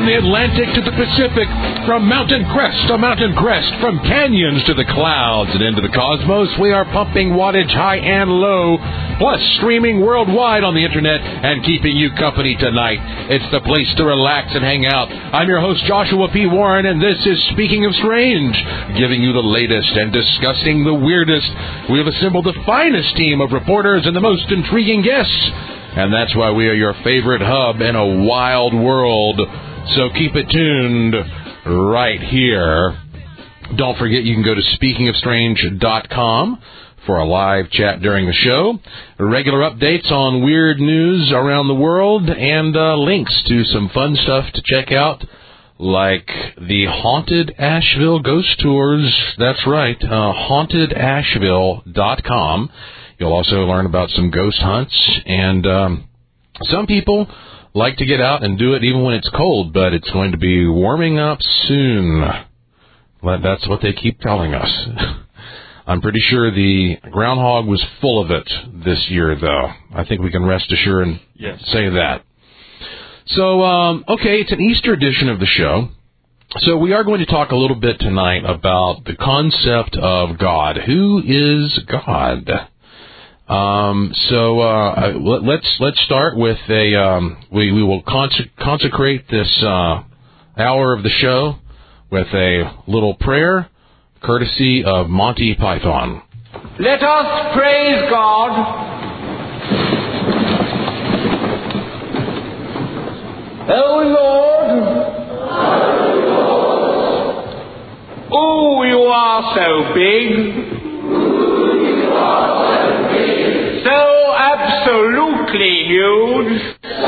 the Atlantic to the Pacific, from mountain crest to mountain crest, from canyons to the clouds and into the cosmos, we are pumping wattage high and low, plus streaming worldwide on the internet and keeping you company tonight. It's the place to relax and hang out. I'm your host, Joshua P. Warren, and this is Speaking of Strange, giving you the latest and discussing the weirdest. We have assembled the finest team of reporters and the most intriguing guests, and that's why we are your favorite hub in a wild world. So keep it tuned right here. Don't forget you can go to speakingofstrange.com for a live chat during the show, regular updates on weird news around the world, and links to some fun stuff to check out, like the Haunted Asheville Ghost Tours. That's right, hauntedasheville.com. You'll also learn about some ghost hunts, and some people like to get out and do it even when it's cold, but it's going to be warming up soon. That's what they keep telling us. I'm pretty sure the groundhog was full of it this year, though. I think we can rest assured and say that. So, okay, it's an Easter edition of the show. So we are going to talk a little bit tonight about the concept of God. Who is God? Let's start with we will consecrate this hour of the show with a little prayer, courtesy of Monty Python. Let us praise God. Oh Lord, oh, you are so big. So absolutely huge.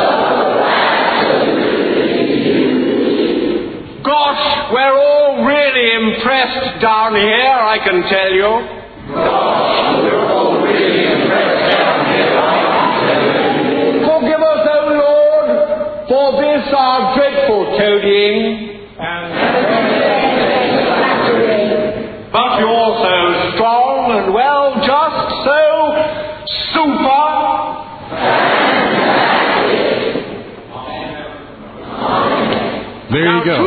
Gosh, we're all really impressed down here, I can tell you. Gosh, we're all really impressed down here, I can tell you. Forgive us, O Lord, for this our dreadful toadying. But you're so strong and well, just so super. There you go.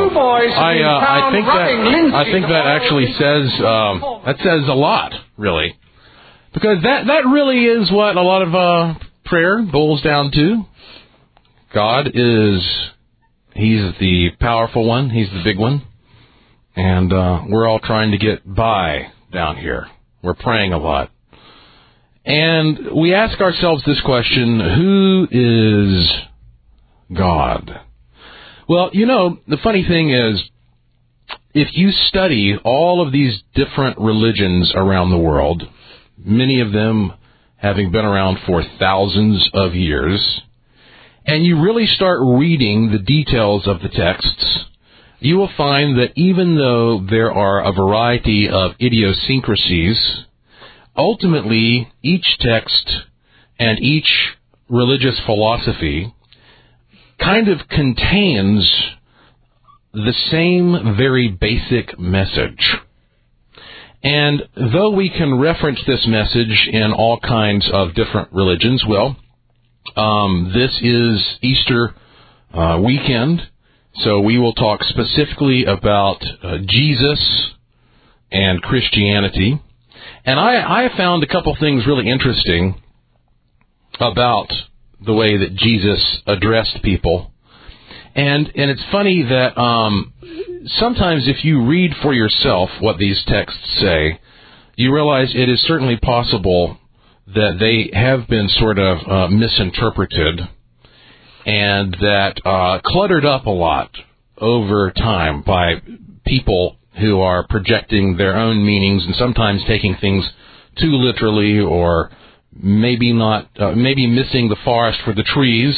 I think that actually says a lot, really, because that really is what a lot of prayer boils down to. God He's the powerful one. He's the big one, and we're all trying to get by down here. We're praying a lot. And we ask ourselves this question: who is God? Well, you know, the funny thing is, if you study all of these different religions around the world, many of them having been around for thousands of years, and you really start reading the details of the texts, you will find that even though there are a variety of idiosyncrasies, ultimately each text and each religious philosophy kind of contains the same very basic message. And though we can reference this message in all kinds of different religions, well, this is Easter weekend, so we will talk specifically about Jesus and Christianity. And I found a couple things really interesting about the way that Jesus addressed people. And it's funny that sometimes if you read for yourself what these texts say, you realize it is certainly possible that they have been sort of misinterpreted and that cluttered up a lot over time by people who are projecting their own meanings and sometimes taking things too literally, or maybe missing the forest for the trees.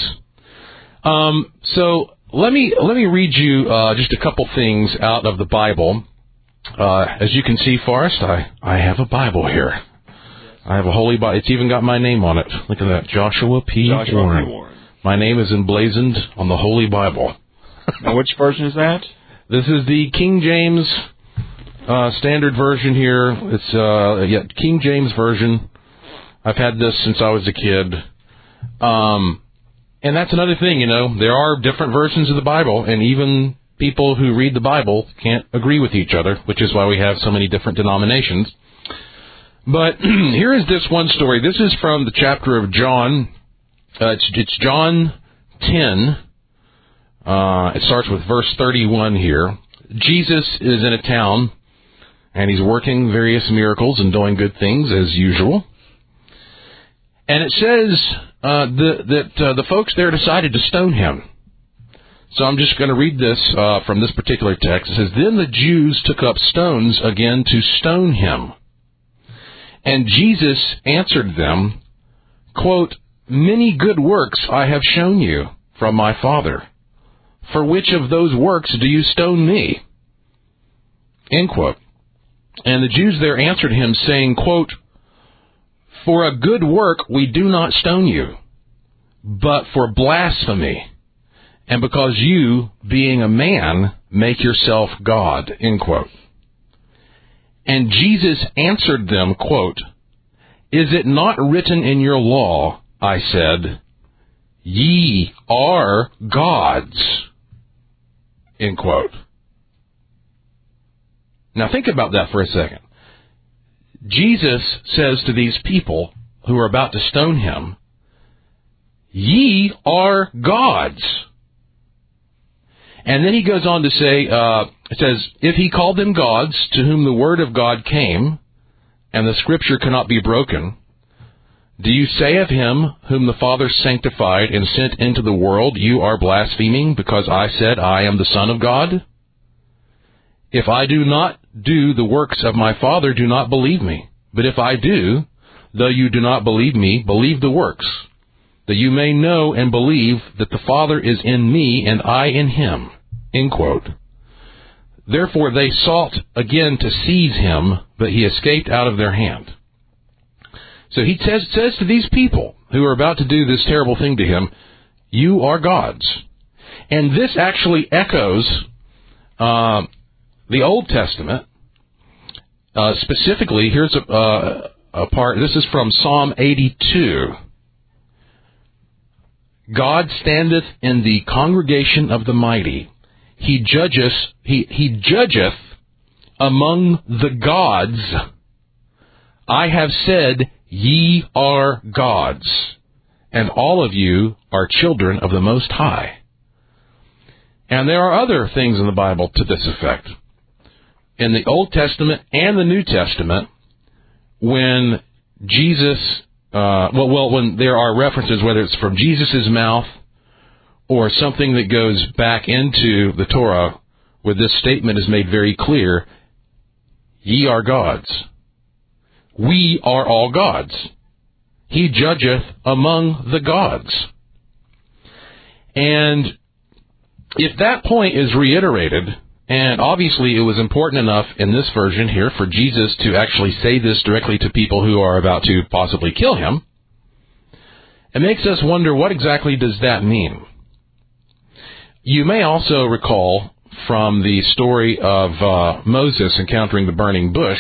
So let me read you just a couple things out of the Bible. As you can see, Forrest, I have a Bible here. I have a holy Bible. It's even got my name on it. Look at that, Joshua P. Warren. My name is emblazoned on the Holy Bible. Now, which version is that? This is the King James standard version here. It's King James version. I've had this since I was a kid. And that's another thing, there are different versions of the Bible, and even people who read the Bible can't agree with each other, which is why we have so many different denominations. But here is this one story. This is from the chapter of John. It's John 10. It starts with verse 31 here. Jesus is in a town, and he's working various miracles and doing good things as usual. And it says that the folks there decided to stone him. So I'm just going to read this from this particular text. It says, "Then the Jews took up stones again to stone him. And Jesus answered them, quote, 'Many good works I have shown you from my Father. For which of those works do you stone me?' End quote. And the Jews there answered him, saying, quote, 'For a good work we do not stone you, but for blasphemy, and because you, being a man, make yourself God.' End quote. And Jesus answered them, quote, 'Is it not written in your law, I said, ye are gods?' End quote. Now think about that for a second. Jesus says to these people who are about to stone him, ye are gods. And then he goes on to say, it says, if he called them gods to whom the word of God came, and the scripture cannot be broken, do you say of him whom the Father sanctified and sent into the world, you are blaspheming because I said I am the Son of God? If I do not do the works of my Father, do not believe me. But if I do, though you do not believe me, believe the works, that you may know and believe that the Father is in me and I in him." End quote. Therefore they sought again to seize him, but he escaped out of their hand. So he says to these people who are about to do this terrible thing to him, you are gods. And this actually echoes the Old Testament. Specifically, here's a part. This is from Psalm 82. "God standeth in the congregation of the mighty. He judgeth among the gods. I have said, ye are gods, and all of you are children of the Most High." And there are other things in the Bible to this effect. In the Old Testament and the New Testament, when Jesus, when there are references, whether it's from Jesus' mouth or something that goes back into the Torah, where this statement is made very clear, ye are gods. We are all gods. He judgeth among the gods. And if that point is reiterated, and obviously it was important enough in this version here for Jesus to actually say this directly to people who are about to possibly kill him, it makes us wonder, what exactly does that mean? You may also recall from the story of Moses encountering the burning bush,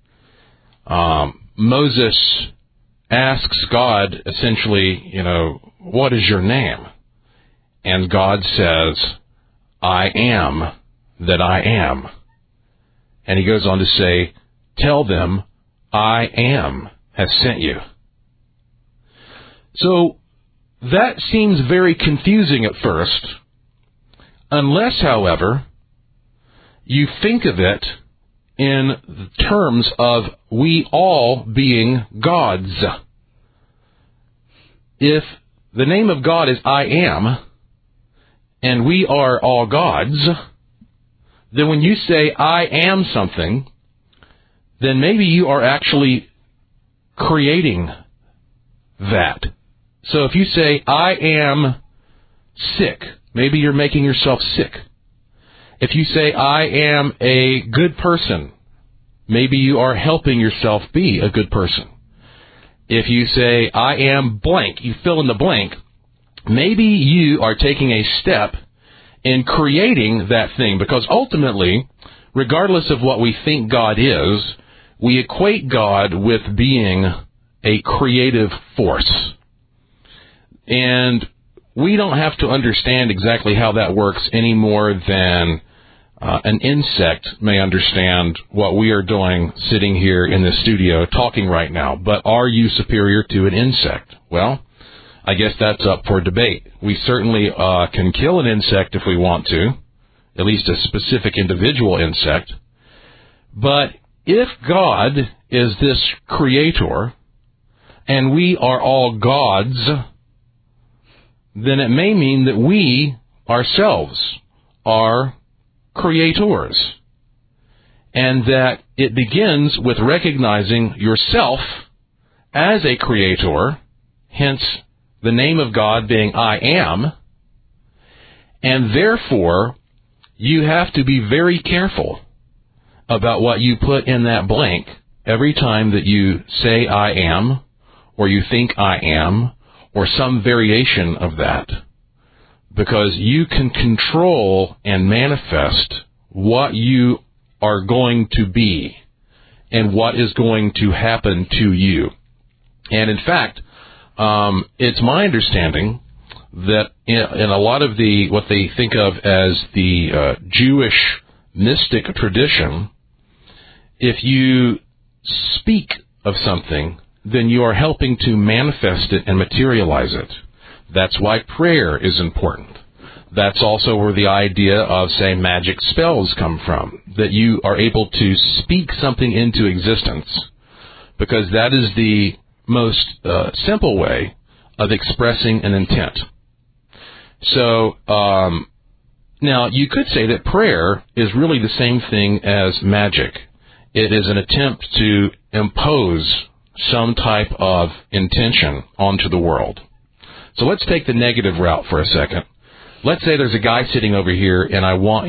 Moses asks God, essentially, what is your name? And God says, I am that I am. And he goes on to say, tell them, I am has sent you. So that seems very confusing at first, unless, however, you think of it in terms of we all being gods. If the name of God is I am, and we are all gods, then when you say I am something, then maybe you are actually creating that. So if you say I am sick, maybe you're making yourself sick. If you say I am a good person, maybe you are helping yourself be a good person. If you say I am blank, you fill in the blank, maybe you are taking a step in creating that thing, because ultimately, regardless of what we think God is, we equate God with being a creative force. And we don't have to understand exactly how that works any more than an insect may understand what we are doing sitting here in the studio talking right now. But are you superior to an insect? Well, I guess that's up for debate. We certainly can kill an insect if we want to, at least a specific individual insect. But if God is this creator and we are all gods, then it may mean that we ourselves are creators, and that it begins with recognizing yourself as a creator, hence the name of God being I am, and therefore you have to be very careful about what you put in that blank every time that you say I am, or you think I am, or some variation of that. Because you can control and manifest what you are going to be and what is going to happen to you. And in fact, it's my understanding that in a lot of what they think of as the Jewish mystic tradition, if you speak of something, then you are helping to manifest it and materialize it. That's why prayer is important. That's also where the idea of, say, magic spells come from, that you are able to speak something into existence, because that is the most simple way of expressing an intent. So, now, you could say that prayer is really the same thing as magic. It is an attempt to impose some type of intention onto the world. So let's take the negative route for a second. Let's say there's a guy sitting over here, and I want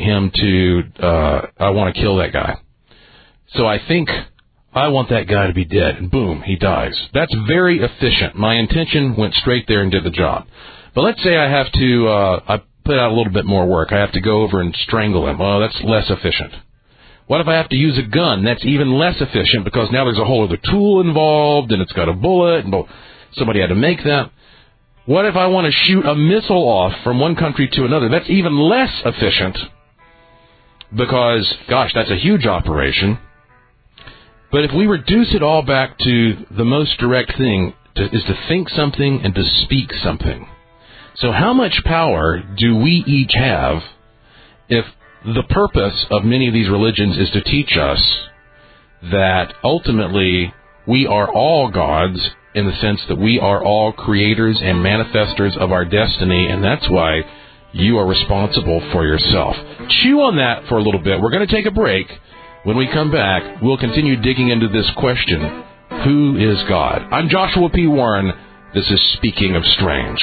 to kill that guy. So I think I want that guy to be dead, and boom, he dies. That's very efficient. My intention went straight there and did the job. But let's say I have to, I put out a little bit more work. I have to go over and strangle him. Oh, that's less efficient. What if I have to use a gun? That's even less efficient, because now there's a whole other tool involved, and it's got a bullet, and somebody had to make that. What if I want to shoot a missile off from one country to another? That's even less efficient, because, gosh, that's a huge operation. But if we reduce it all back to the most direct thing, is to think something and to speak something. So how much power do we each have if the purpose of many of these religions is to teach us that ultimately we are all gods, in the sense that we are all creators and manifestors of our destiny, and that's why you are responsible for yourself. Chew on that for a little bit. We're going to take a break. When we come back, we'll continue digging into this question, who is God? I'm Joshua P. Warren. This is Speaking of Strange.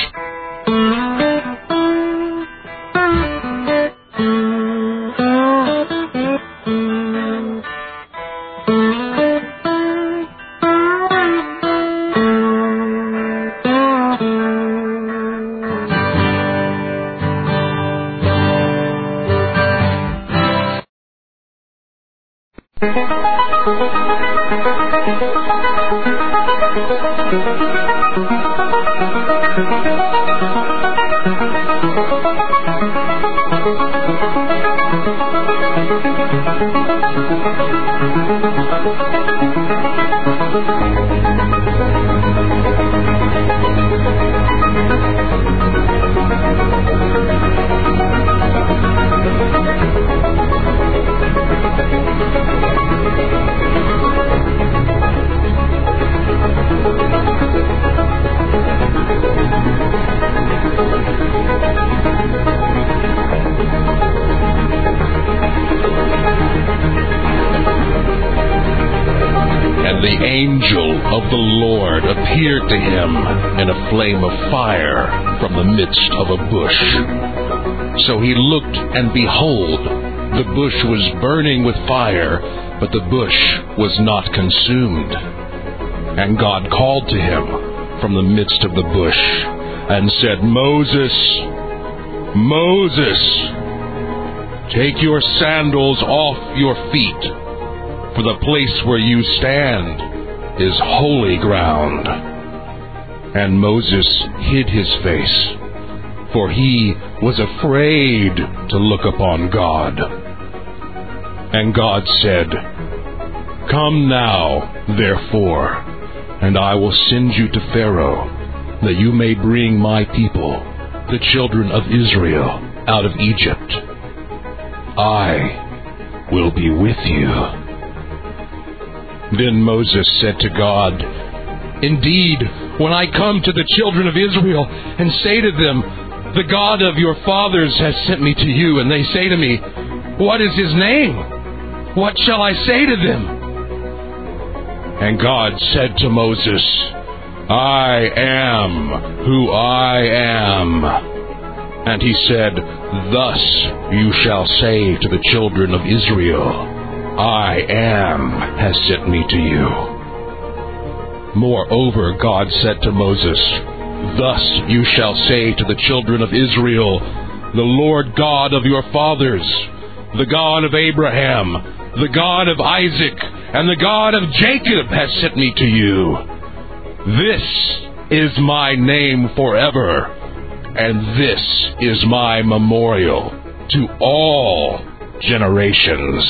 Appeared to him in a flame of fire from the midst of a bush. So he looked, and behold, the bush was burning with fire, but the bush was not consumed. And God called to him from the midst of the bush, and said, Moses, Moses, take your sandals off your feet, for the place where you stand is holy ground. And Moses hid his face, for he was afraid to look upon God. And God said, Come now, therefore, and I will send you to Pharaoh, that you may bring my people, the children of Israel, out of Egypt. I will be with you. Then Moses said to God, Indeed, when I come to the children of Israel and say to them, The God of your fathers has sent me to you, and they say to me, What is his name? What shall I say to them? And God said to Moses, I am who I am. And he said, Thus you shall say to the children of Israel, I am has sent me to you. Moreover, God said to Moses, Thus you shall say to the children of Israel, The Lord God of your fathers, the God of Abraham, the God of Isaac, and the God of Jacob has sent me to you. This is my name forever, and this is my memorial to all generations.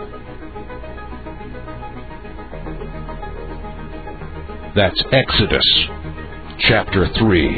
That's Exodus chapter 3.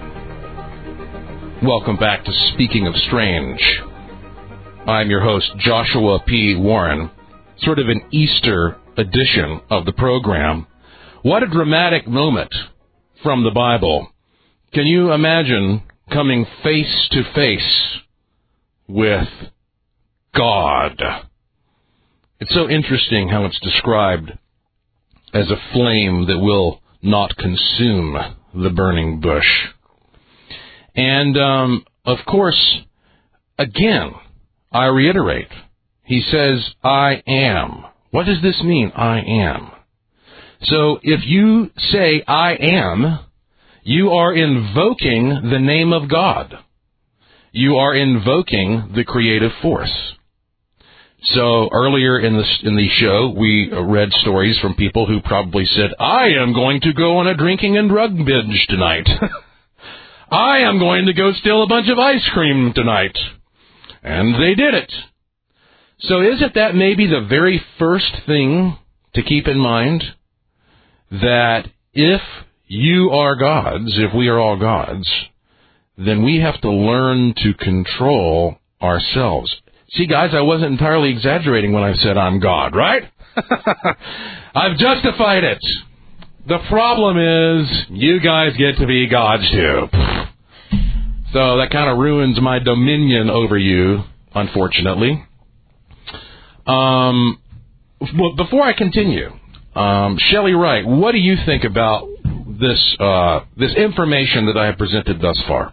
Welcome back to Speaking of Strange. I'm your host, Joshua P. Warren, sort of an Easter edition of the program. What a dramatic moment from the Bible. Can you imagine coming face to face with God? It's so interesting how it's described as a flame that will not consume the burning bush. And, of course, again, I reiterate, he says, I am. What does this mean, I am? So if you say, I am, you are invoking the name of God. You are invoking the creative force. So earlier in the show, we read stories from people who probably said, I am going to go on a drinking and drug binge tonight. I am going to go steal a bunch of ice cream tonight. And they did it. So is it that maybe the very first thing to keep in mind, that if you are gods, if we are all gods, then we have to learn to control ourselves. See, guys, I wasn't entirely exaggerating when I said I'm God, right? I've justified it. The problem is, you guys get to be gods too. So that kind of ruins my dominion over you, unfortunately. Well, before I continue, Shelley Wright, what do you think about this information that I have presented thus far?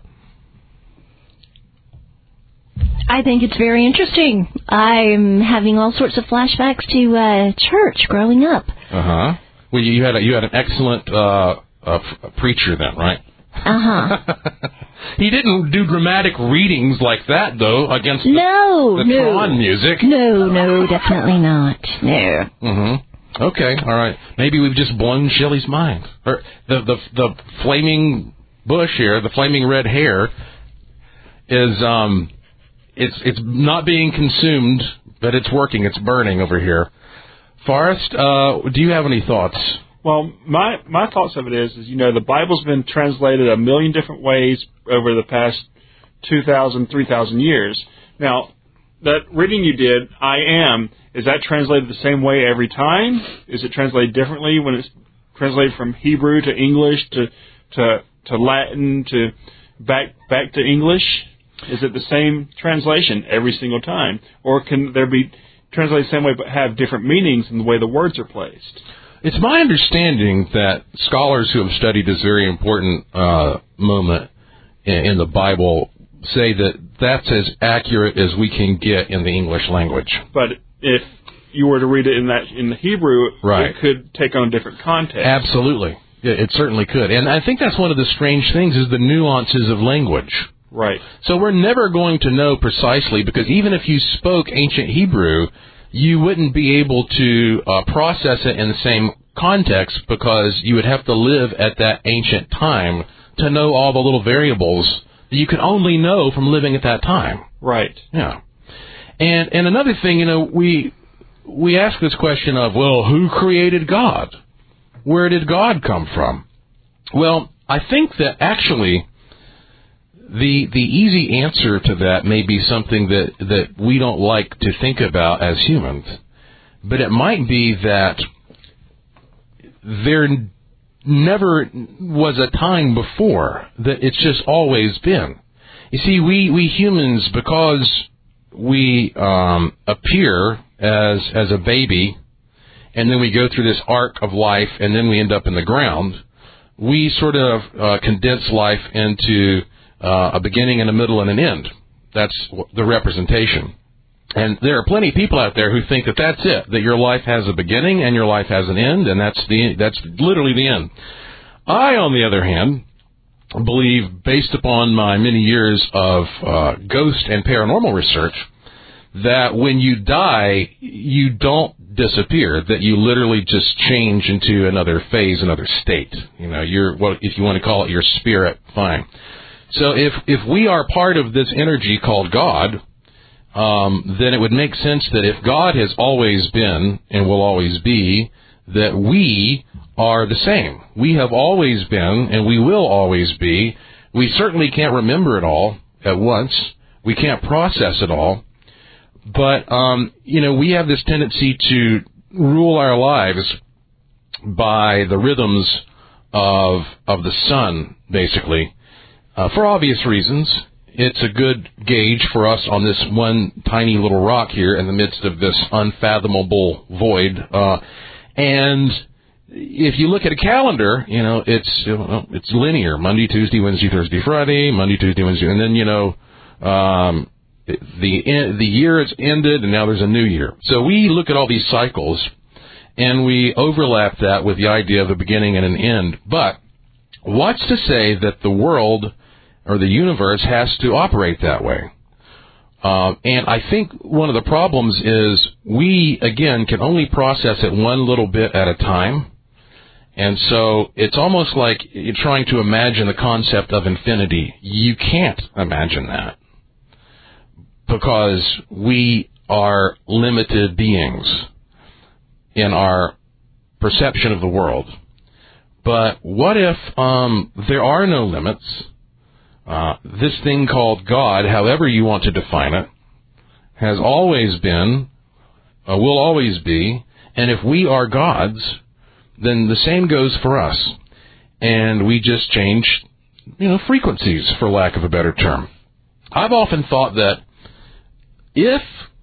I think it's very interesting. I'm having all sorts of flashbacks to church growing up. Uh-huh. Well, you had an excellent preacher then, right? Uh-huh. He didn't do dramatic readings like that, though, against the Tron music. No, definitely not. No. Mm-hmm. Okay, all right. Maybe we've just blown Shelley's mind. Or the flaming bush here, the flaming red hair, is it's not being consumed, but it's working. It's burning over here. Forrest, do you have any thoughts? Well, my thoughts of it is, the Bible's been translated a million different ways over the past 2,000, 3,000 years. Now, that reading you did, I am, is that translated the same way every time? Is it translated differently when it's translated from Hebrew to English to Latin to back to English? Is it the same translation every single time? Or can there be translated the same way but have different meanings in the way the words are placed? It's my understanding that scholars who have studied this very important moment in the Bible say that that's as accurate as we can get in the English language. But if you were to read it in the Hebrew, right, it could take on a different context. Absolutely. It certainly could. And I think that's one of the strange things is the nuances of language. Right. So we're never going to know precisely, because even if you spoke ancient Hebrew, you wouldn't be able to process it in the same context, because you would have to live at that ancient time to know all the little variables you can only know from living at that time. Right. Yeah. And another thing, we ask this question of, well, who created God? Where did God come from? Well, I think that actually the easy answer to that may be something that we don't like to think about as humans. But it might be that there never was a time before, that it's just always been. You see, we humans, because we appear as a baby, and then we go through this arc of life, and then we end up in the ground, we sort of condense life into a beginning and a middle and an end. That's the representation. And there are plenty of people out there who think that that's it, that your life has a beginning and your life has an end, and that's literally the end. I, on the other hand, believe, based upon my many years of ghost and paranormal research, that when you die, you don't disappear, that you literally just change into another phase, another state. If you want to call it your spirit, fine. So if we are part of this energy called God, then it would make sense that if God has always been and will always be, that we are the same. We have always been and we will always be. We certainly can't remember it all at once. We can't process it all. But, we have this tendency to rule our lives by the rhythms of the sun, basically, for obvious reasons. It's a good gauge for us on this one tiny little rock here in the midst of this unfathomable void. And if you look at a calendar, it's linear. Monday, Tuesday, Wednesday, Thursday, Friday, Monday, Tuesday, Wednesday. And then, the year has ended and now there's a new year. So we look at all these cycles and we overlap that with the idea of a beginning and an end. But what's to say that the world or the universe has to operate that way? And I think one of the problems is we, again, can only process it one little bit at a time. And so it's almost like you're trying to imagine the concept of infinity. You can't imagine that because we are limited beings in our perception of the world. But what if there are no limits? This thing called God, however you want to define it, has always been, will always be, and if we are gods, then the same goes for us. And we just change, frequencies, for lack of a better term. I've often thought that if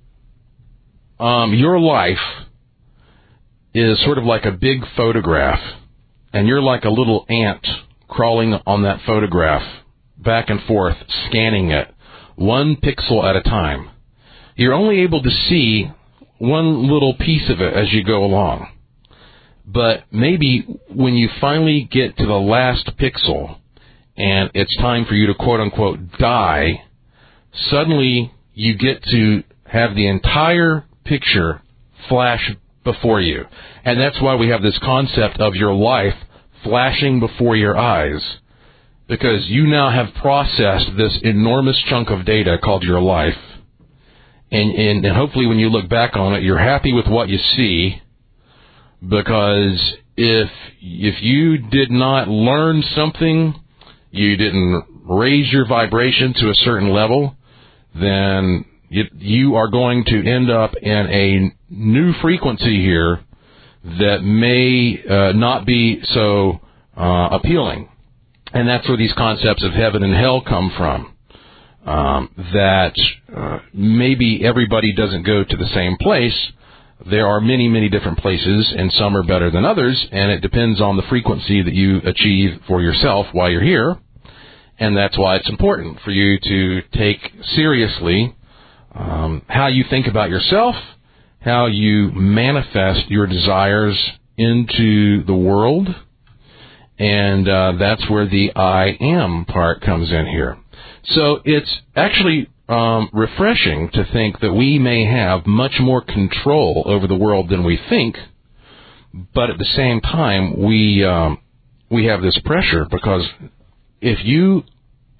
your life is sort of like a big photograph, and you're like a little ant crawling on that photograph, back and forth, scanning it, one pixel at a time, you're only able to see one little piece of it as you go along. But maybe when you finally get to the last pixel and it's time for you to quote-unquote die, suddenly you get to have the entire picture flash before you. And that's why we have this concept of your life flashing before your eyes, because you now have processed this enormous chunk of data called your life. And hopefully when you look back on it, you're happy with what you see, because if you did not learn something, you didn't raise your vibration to a certain level, then you are going to end up in a new frequency here that may not be so appealing. And that's where these concepts of heaven and hell come from. That maybe everybody doesn't go to the same place. There are many, many different places, and some are better than others, and it depends on the frequency that you achieve for yourself while you're here. And that's why it's important for you to take seriously how you think about yourself, how you manifest your desires into the world, and that's where the I am part comes in here. So it's actually refreshing to think that we may have much more control over the world than we think, but at the same time we have this pressure, because if you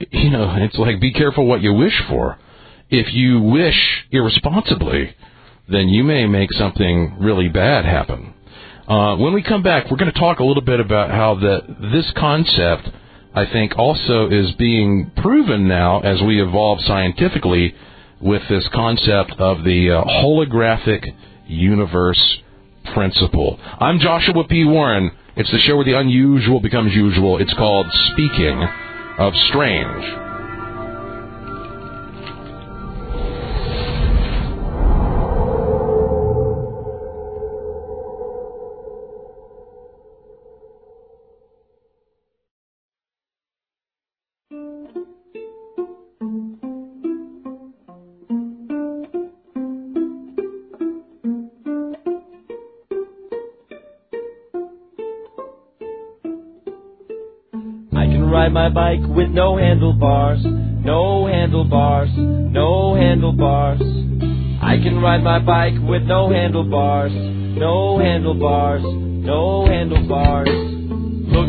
it's like be careful what you wish for. If you wish irresponsibly, then you may make something really bad happen. When we come back, we're going to talk a little bit about how this concept, I think, also is being proven now as we evolve scientifically with this concept of the holographic universe principle. I'm Joshua P. Warren. It's the show where the unusual becomes usual. It's called Speaking of Strange. Ride my bike with no handlebars, no handlebars, no handlebars. I can ride my bike with no handlebars, no handlebars, no handlebars. Look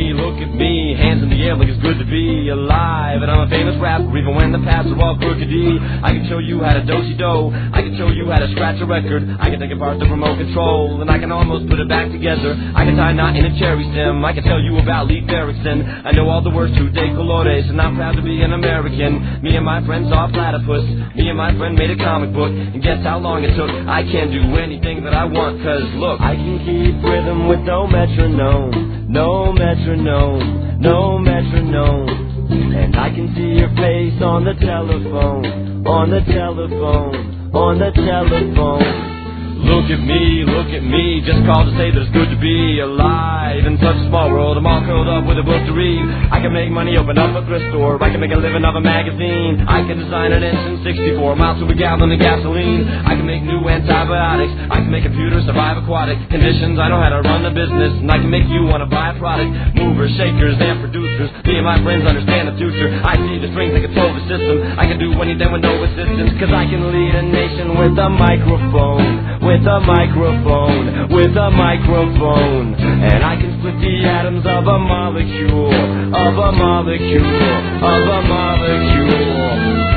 at me, hands in the air like it's good to be alive. And I'm a famous rapper even when the paths are all crookedy. I can show you how to do-si-do, I can show you how to scratch a record. I can take apart the remote control and I can almost put it back together. I can tie a knot in a cherry stem, I can tell you about Leif Erikson. I know all the words to De Colores and I'm proud to be an American. Me and my friend saw a platypus, me and my friend made a comic book. And guess how long it took? I can't do anything that I want, cause look, I can keep rhythm with no metronome. No metronome, no metronome. And I can see your face on the telephone, on the telephone, on the telephone. Look at me, just called to say that it's good to be alive. In such a small world, I'm all curled up with a book to read. I can make money, open up a thrift store, I can make a living off a magazine. I can design an engine 64 miles to a gallon of gasoline. I can make new antibiotics, I can make computers survive aquatic conditions. I know how to run a business, and I can make you want to buy a product. Movers, shakers, and producers, me and my friends understand the future. I see the strings that control the system. I can do anything with no assistance, cause I can lead a nation with a microphone. With a microphone, with a microphone. And I can split the atoms of a molecule, of a molecule, of a molecule.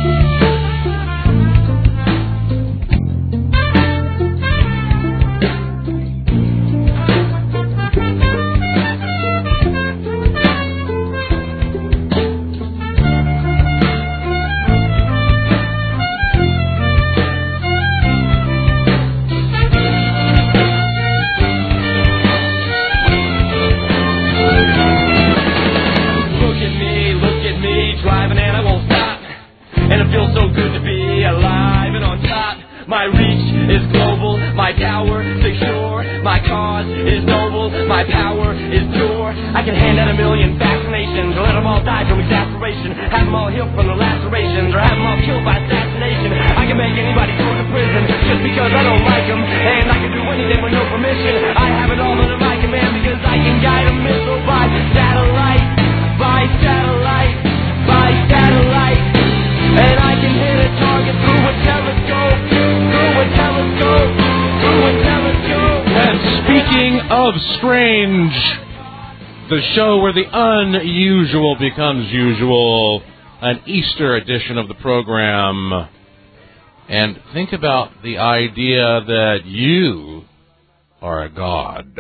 My reach is global, my power secure, my cause is noble, my power is pure. I can hand out 1 million vaccinations, or let them all die from exasperation, have them all healed from their lacerations, or have them all killed by assassination. I can make anybody go to prison just because I don't like them, and I can do anything with no permission. I have it all under my command because I can guide a missile by satellite, by satellite, by satellite. And I can hit a target through a telescope, through a telescope, through a telescope. And speaking of strange, the show where the unusual becomes usual, an Easter edition of the program. And think about the idea that you are a god.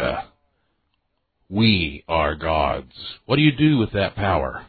We are gods. What do you do with that power?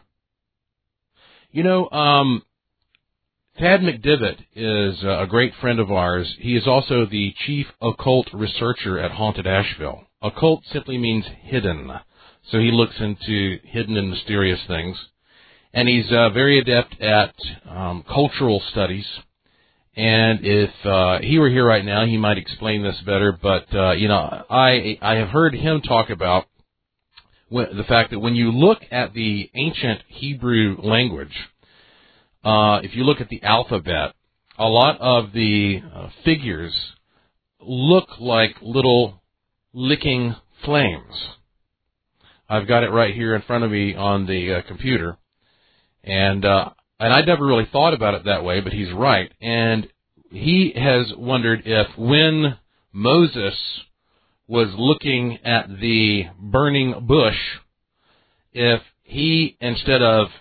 Tad McDivitt is a great friend of ours. He is also the chief occult researcher at Haunted Asheville. Occult simply means hidden. So he looks into hidden and mysterious things. And he's very adept at cultural studies. And if he were here right now, he might explain this better. But, I have heard him talk about the fact that when you look at the ancient Hebrew language, if you look at the alphabet, a lot of the figures look like little licking flames. I've got it right here in front of me on the computer, and I never really thought about it that way, but he's right. And he has wondered if when Moses was looking at the burning bush, if he, instead of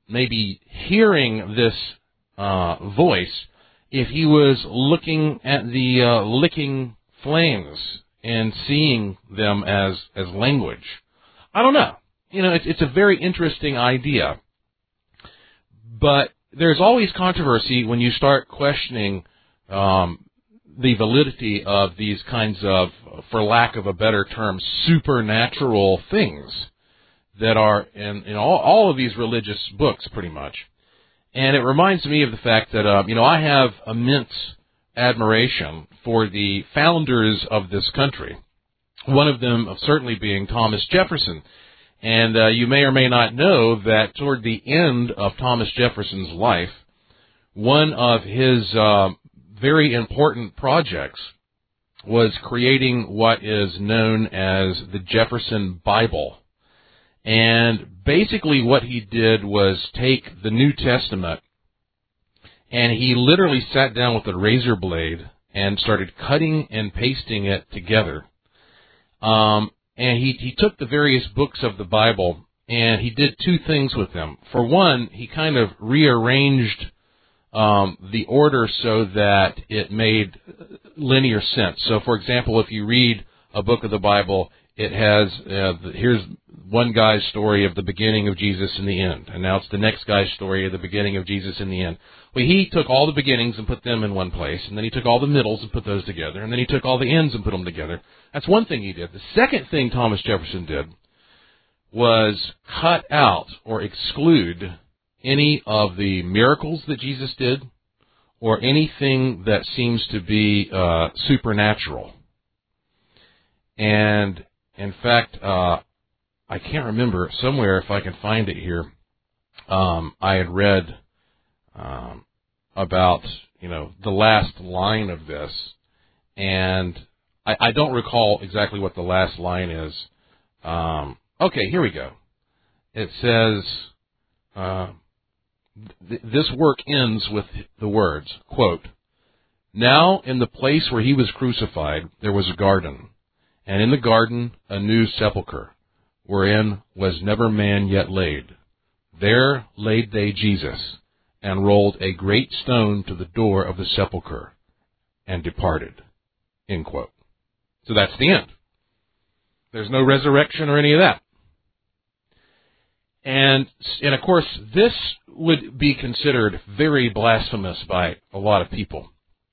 maybe hearing this voice if he was looking at the licking flames and seeing them as language. I don't know. It's a very interesting idea. But there's always controversy when you start questioning the validity of these kinds of, for lack of a better term, supernatural things that are in all of these religious books, pretty much. And it reminds me of the fact that, I have immense admiration for the founders of this country, one of them certainly being Thomas Jefferson. And you may or may not know that toward the end of Thomas Jefferson's life, one of his very important projects was creating what is known as the Jefferson Bible. And basically what he did was take the New Testament, and he literally sat down with a razor blade and started cutting and pasting it together. And he took the various books of the Bible, and he did two things with them. For one, he kind of rearranged the order so that it made linear sense. So, for example, if you read a book of the Bible, it has, here's one guy's story of the beginning of Jesus and the end, and now it's the next guy's story of the beginning of Jesus and the end. Well, he took all the beginnings and put them in one place, and then he took all the middles and put those together, and then he took all the ends and put them together. That's one thing he did. The second thing Thomas Jefferson did was cut out or exclude any of the miracles that Jesus did or anything that seems to be supernatural. And, in fact, I can't remember, somewhere if I can find it here, I had read about, the last line of this, and I don't recall exactly what the last line is. Okay, here we go. It says, this work ends with the words, quote, "Now in the place where he was crucified there was a garden, and in the garden a new sepulchre, wherein was never man yet laid. There laid they Jesus, and rolled a great stone to the door of the sepulchre, and departed." End quote. So that's the end. There's no resurrection or any of that. And of course, this would be considered very blasphemous by a lot of people.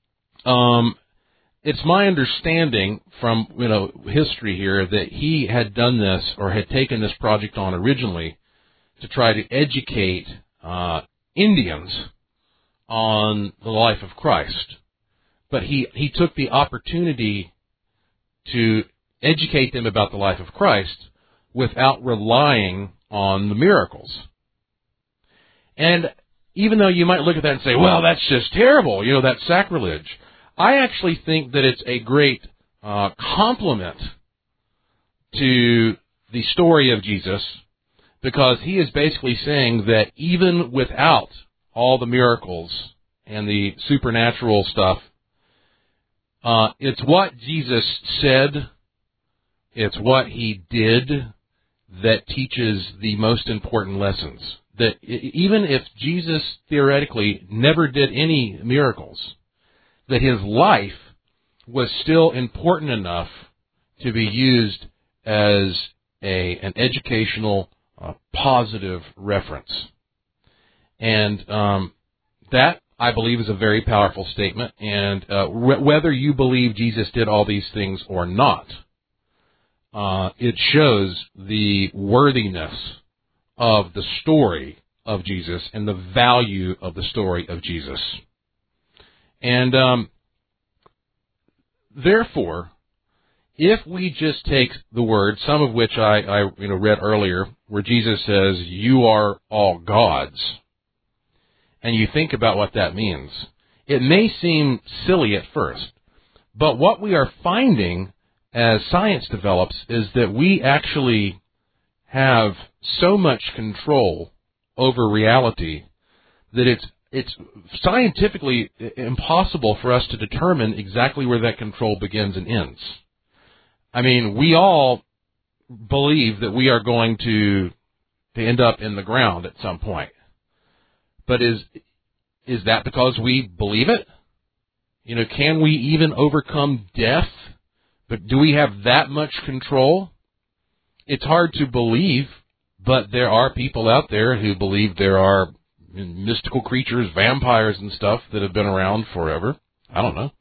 It's my understanding from, history here that he had done this or had taken this project on originally to try to educate Indians on the life of Christ. But he took the opportunity to educate them about the life of Christ without relying on the miracles. And even though you might look at that and say, well, that's just terrible, that's sacrilege, I actually think that it's a great compliment to the story of Jesus, because he is basically saying that even without all the miracles and the supernatural stuff, it's what Jesus said, it's what he did that teaches the most important lessons. That even if Jesus theoretically never did any miracles, that his life was still important enough to be used as an educational, positive reference. And that, I believe, is a very powerful statement. And whether you believe Jesus did all these things or not, it shows the worthiness of the story of Jesus and the value of the story of Jesus. And therefore, if we just take the words, some of which I read earlier, where Jesus says, "You are all gods," and you think about what that means, it may seem silly at first. But what we are finding as science develops is that we actually have so much control over reality that it's scientifically impossible for us to determine exactly where that control begins and ends. I mean, we all believe that we are going to end up in the ground at some point. But is that because we believe it? Can we even overcome death? But do we have that much control? It's hard to believe, but there are people out there who believe there are mystical creatures, vampires and stuff that have been around forever. I don't know.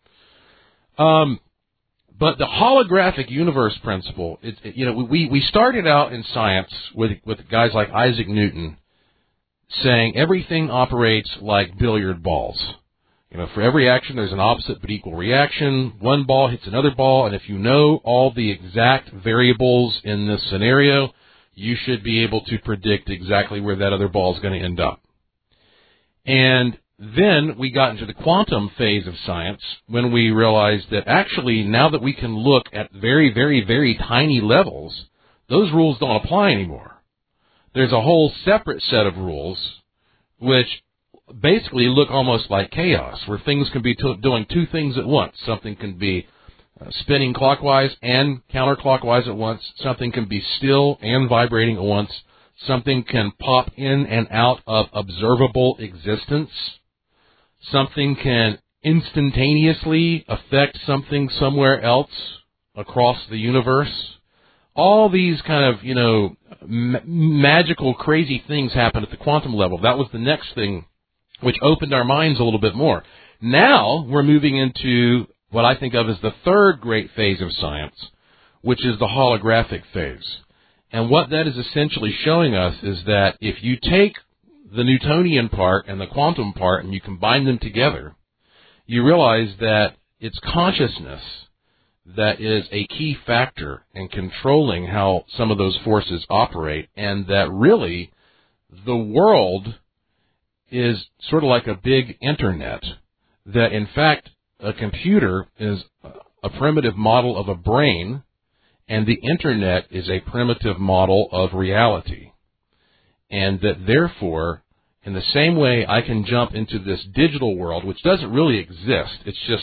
But the holographic universe principle, we started out in science with guys like Isaac Newton saying everything operates like billiard balls. For every action, there's an opposite but equal reaction. One ball hits another ball, and if you know all the exact variables in this scenario, you should be able to predict exactly where that other ball is going to end up. And then we got into the quantum phase of science when we realized that actually now that we can look at very, very, very tiny levels, those rules don't apply anymore. There's a whole separate set of rules which basically look almost like chaos, where things can be doing two things at once. Something can be spinning clockwise and counterclockwise at once. Something can be still and vibrating at once. Something can pop in and out of observable existence. Something can instantaneously affect something somewhere else across the universe. All these kind of, magical, crazy things happen at the quantum level. That was the next thing which opened our minds a little bit more. Now we're moving into what I think of as the third great phase of science, which is the holographic phase. And what that is essentially showing us is that if you take the Newtonian part and the quantum part and you combine them together, you realize that it's consciousness that is a key factor in controlling how some of those forces operate, and that really the world is sort of like a big internet, that in fact a computer is a primitive model of a brain, and the internet is a primitive model of reality. And that therefore, in the same way I can jump into this digital world, which doesn't really exist, it's just,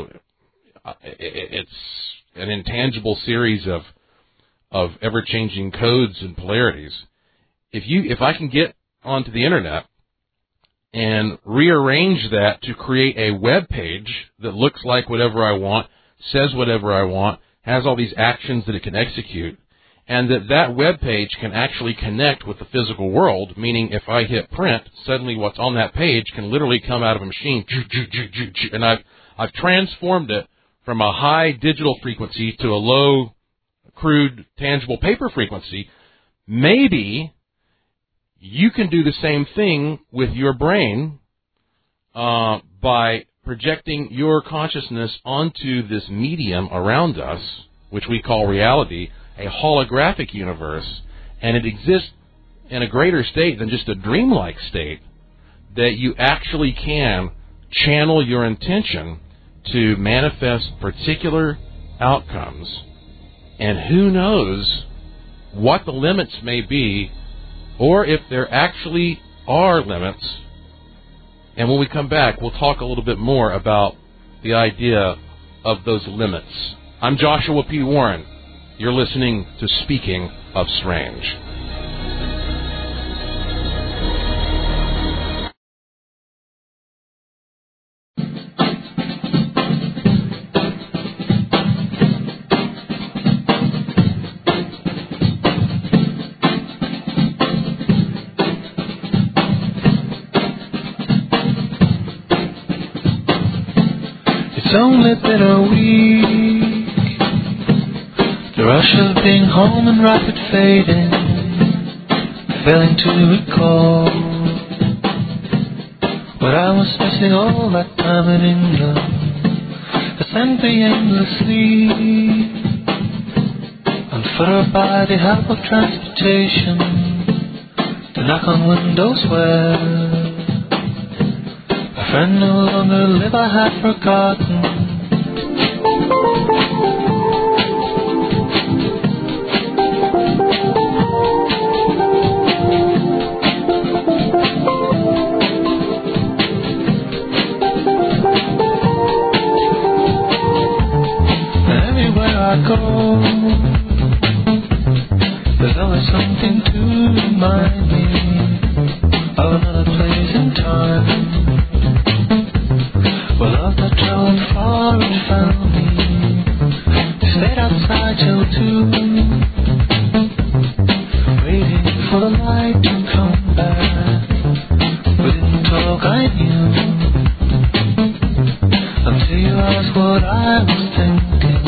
it's an intangible series of ever-changing codes and polarities. If I can get onto the internet and rearrange that to create a web page that looks like whatever I want, says whatever I want, has all these actions that it can execute, and that web page can actually connect with the physical world, meaning if I hit print, suddenly what's on that page can literally come out of a machine, and I've transformed it from a high digital frequency to a low, crude, tangible paper frequency. Maybe you can do the same thing with your brain by projecting your consciousness onto this medium around us, which we call reality, a holographic universe, and it exists in a greater state than just a dreamlike state, that you actually can channel your intention to manifest particular outcomes. And who knows what the limits may be, or if there actually are limits. And when we come back, we'll talk a little bit more about the idea of those limits. I'm Joshua P. Warren. You're listening to Speaking of Strange. It's only been a week, the rush of being home and rapid fading, failing to recall what I was missing all that time in England. I sent me endlessly, on foot or by the help of transportation, to knock on windows where a friend no longer live, I had forgotten. And everywhere I go, there's always something to remind me of another place and time. Well, love that traveled far and found me. Stayed outside till 2, waiting for the light to come back. We didn't talk, I knew, until you asked what I was thinking.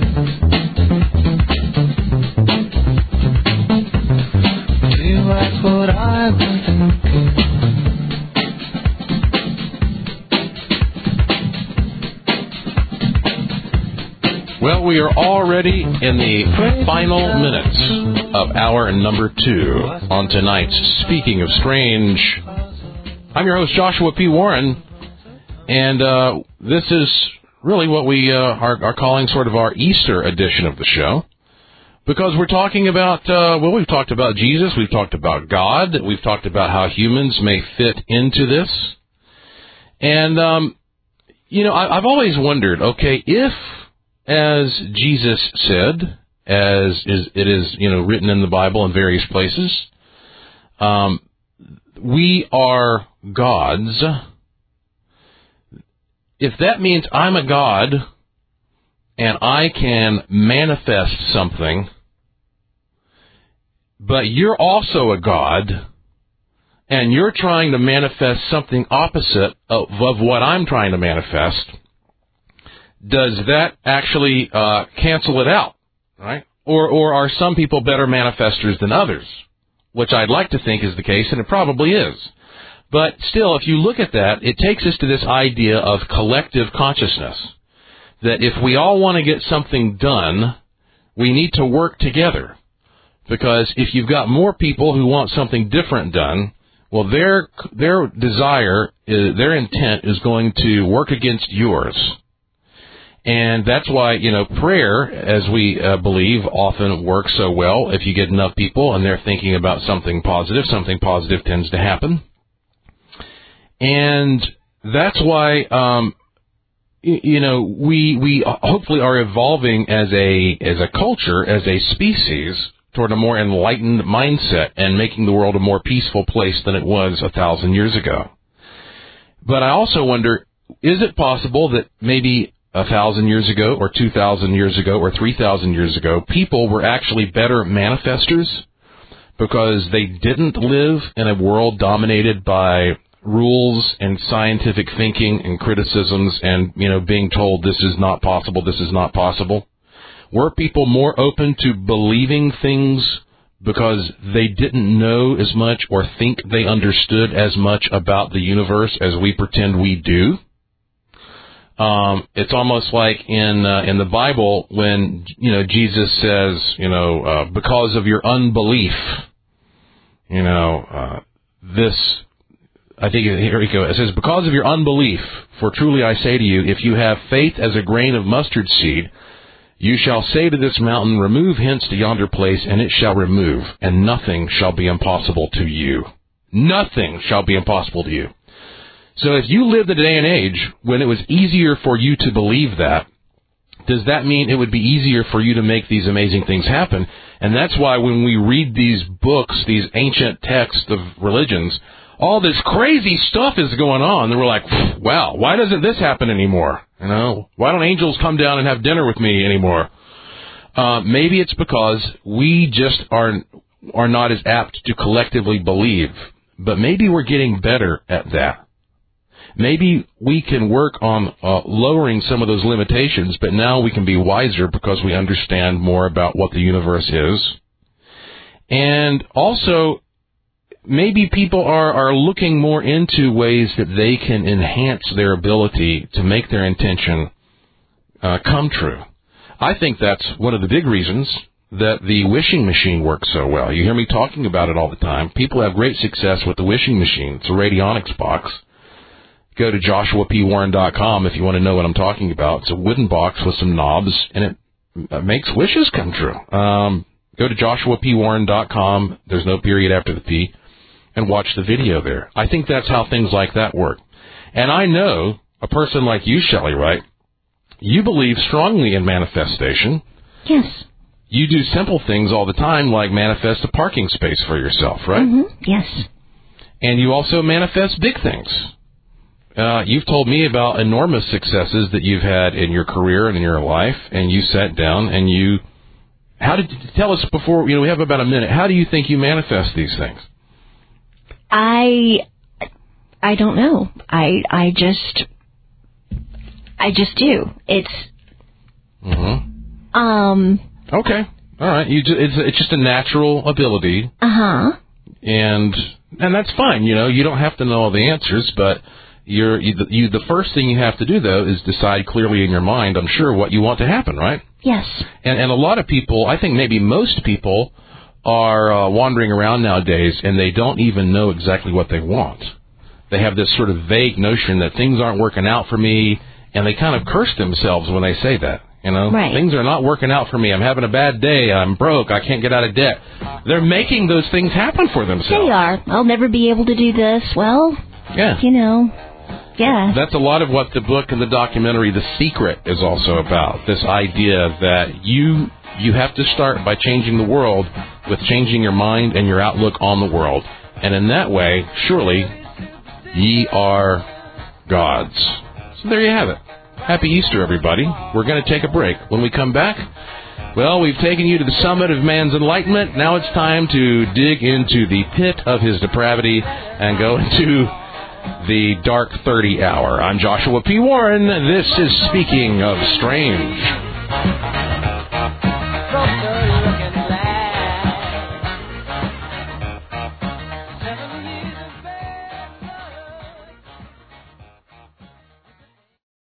Until you asked what I was thinking. Well, we are already in the final minutes of hour number 2 on tonight's Speaking of Strange. I'm your host, Joshua P. Warren, and this is really what we are calling sort of our Easter edition of the show, because we're talking about, we've talked about Jesus, we've talked about God, we've talked about how humans may fit into this, and, I've always wondered, okay, if, as Jesus said, as it is, written in the Bible in various places, we are gods. If that means I'm a god and I can manifest something, but you're also a god and you're trying to manifest something opposite of what I'm trying to manifest, does that actually cancel it out, right? Or are some people better manifestors than others? Which I'd like to think is the case, and it probably is. But still, if you look at that, it takes us to this idea of collective consciousness, that if we all want to get something done, we need to work together. Because if you've got more people who want something different done, well, their desire, their intent is going to work against yours. And that's why, prayer, as we believe, often works so well. If you get enough people and they're thinking about something positive tends to happen. And that's why, we hopefully are evolving as a culture, as a species, toward a more enlightened mindset and making the world a more peaceful place than it was 1,000 years ago. But I also wonder, is it possible that maybe 1,000 years ago, or 2,000 years ago, or 3,000 years ago, people were actually better manifestors because they didn't live in a world dominated by rules and scientific thinking and criticisms and, being told this is not possible, this is not possible? Were people more open to believing things because they didn't know as much or think they understood as much about the universe as we pretend we do? It's almost like in the Bible when, Jesus says, because of your unbelief, I think, here we go. It says, because of your unbelief, for truly I say to you, if you have faith as a grain of mustard seed, you shall say to this mountain, remove hence to yonder place, and it shall remove, and nothing shall be impossible to you. Nothing shall be impossible to you. So if you lived in a day and age when it was easier for you to believe that, does that mean it would be easier for you to make these amazing things happen? And that's why when we read these books, these ancient texts of religions, all this crazy stuff is going on. And we're like, wow, why doesn't this happen anymore? Why don't angels come down and have dinner with me anymore? Maybe it's because we just are not as apt to collectively believe. But maybe we're getting better at that. Maybe we can work on lowering some of those limitations, but now we can be wiser because we understand more about what the universe is. And also, maybe people are looking more into ways that they can enhance their ability to make their intention come true. I think that's one of the big reasons that the wishing machine works so well. You hear me talking about it all the time. People have great success with the wishing machine. It's a radionics box. Go to joshuapwarren.com if you want to know what I'm talking about. It's a wooden box with some knobs, and it makes wishes come true. Go to joshuapwarren.com. There's no period after the P. And watch the video there. I think that's how things like that work. And I know a person like you, Shelley, right? You believe strongly in manifestation. Yes. You do simple things all the time, like manifest a parking space for yourself, right? Mm-hmm. Yes. And you also manifest big things. You've told me about enormous successes that you've had in your career and in your life, and you sat down and tell us before, we have about a minute, how do you think you manifest these things? I don't know. I just do. It's Okay. All right. It's just a natural ability. And that's fine. You don't have to know all the answers, but the first thing you have to do, though, is decide clearly in your mind, I'm sure, what you want to happen, right? Yes. And a lot of people, I think maybe most people, are wandering around nowadays, and they don't even know exactly what they want. They have this sort of vague notion that things aren't working out for me, and they kind of curse themselves when they say that. Right. Things are not working out for me. I'm having a bad day. I'm broke. I can't get out of debt. They're making those things happen for themselves. They are. I'll never be able to do this. Well, yeah. Yeah. That's a lot of what the book and the documentary The Secret is also about. This idea that you have to start by changing the world with changing your mind and your outlook on the world. And in that way, surely, ye are gods. So there you have it. Happy Easter, everybody. We're going to take a break. When we come back, well, we've taken you to the summit of man's enlightenment. Now it's time to dig into the pit of his depravity and go into the dark 30 hour. I'm Joshua P. Warren. This is Speaking of Strange.